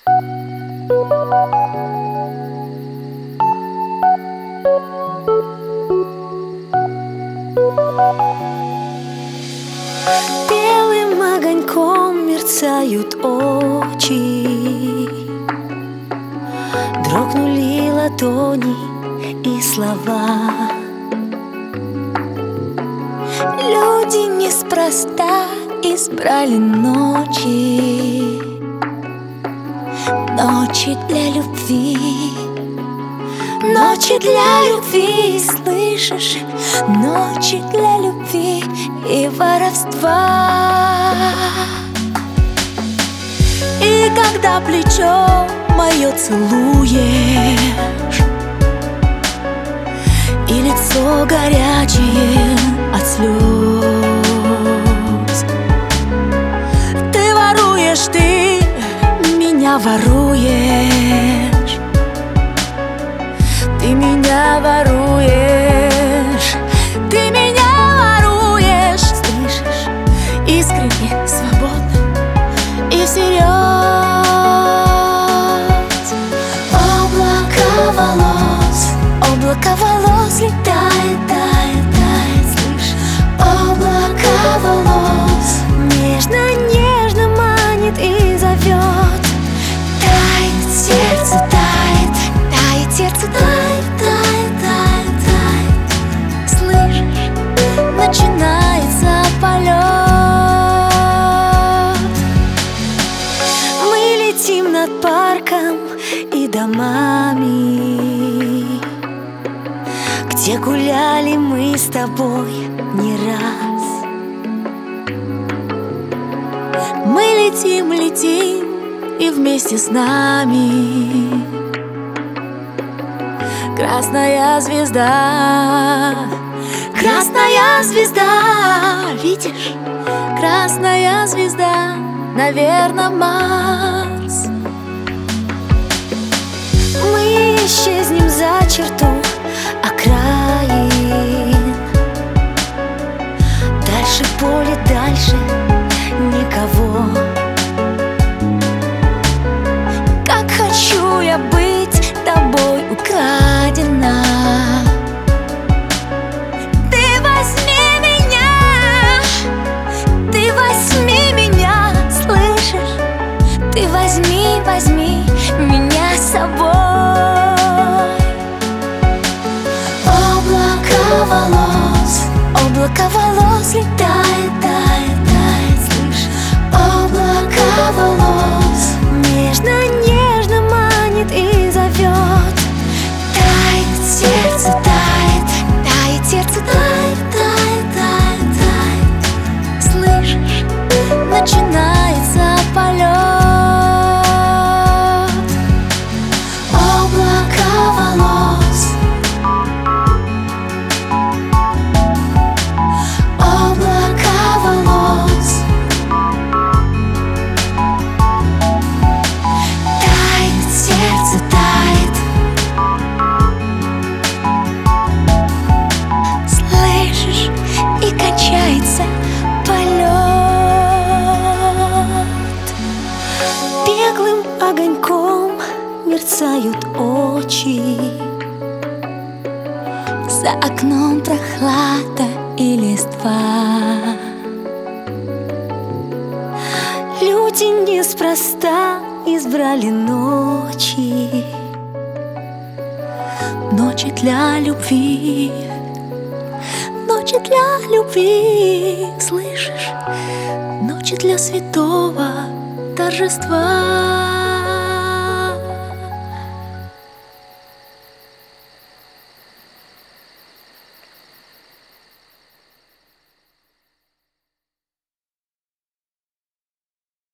Белым огоньком мерцают очи, дрогнули ладони и слова. Люди неспроста избрали ночи, ночи для любви, ночи для любви, слышишь? Ночи для любви и воровства. И когда плечо мое целуешь, и лицо горячее от слез, ты воруешь, ты меня воруешь, ты меня воруешь, ты меня воруешь, слышишь? Искренне, свободно и всерьез. Облако волос летает, тает, тает, слышь? Облако волос нежно-нежно манит и зовет. Тает сердце, тает, тает сердце, тает, тает, тает, тает. Слышишь? Начинается полет. Мы летим над парком и домами, где гуляли мы с тобой не раз. Мы летим, летим, и вместе с нами красная звезда, красная звезда, видишь? Красная звезда, наверное, Марс. Мы исчезнем за черту окраин, дальше поле, дальше никого. Как хочу я быть тобой украдена. Ты возьми меня, слышишь? Ты возьми, возьми меня с собой. Облако волос летает, тает, тает, слышь? Облако волос нежно-нежно манит и зовет. Тает сердце, тает, тает сердце, тает, тает, тает, тает. Слышишь? Начинается полет. Облако волос, и кончается полет. Беглым огоньком мерцают очи, за окном прохлада и листва. Люди неспроста избрали ночи, ночи для любви, ночи для любви, слышишь? Ночи для святого торжества.